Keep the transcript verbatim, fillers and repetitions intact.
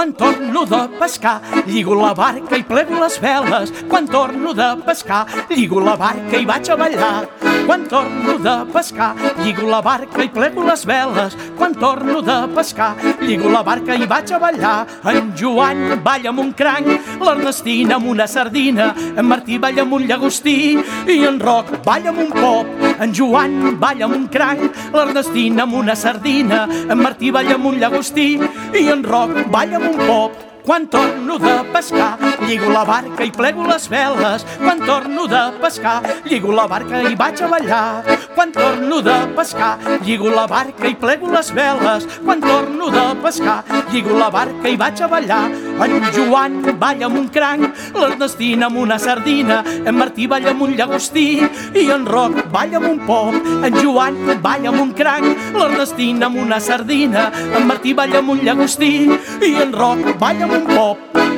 quan torno de pescar, lligo la barca i plego les veles. Quan torno de pescar, lligo la barca i vaig a ballar. Quan torno de pescar, lligo la barca i plego les veles. Quan torno de pescar, lligo la barca i vaig a ballar. En Joan balla amb un cranc, l'Ernestina amb una sardina, en Martí balla amb un llagostí i en Roc balla amb un pop. En Joan balla amb un cranc, l'Ernestina amb una sardina, en Martí balla amb un llagostí i en Roc balla amb un pop. Quan torno de pescar, lligo la barca i plego les veles. Quan torno de pescar, lligo la barca i vaig a ballar. Quan torno de pescar, lligo la barca i plego les veles. Quan torno de pescar, lligo la barca i vaig a ballar. En Joan balla amb un cranc, l'Ernestina amb una sardina, en Martí balla amb un llagostí i en Roc balla amb un pop. En Joan balla amb un cranc, l'Ernestina amb una sardina, en Martí balla amb un llagostí i en Roc balla amb un pop.